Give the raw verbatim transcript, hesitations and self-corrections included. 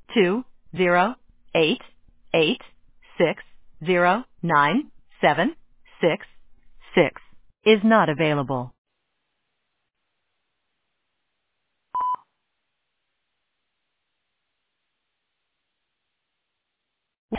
two zero eight eight six zero nine seven six six is not available.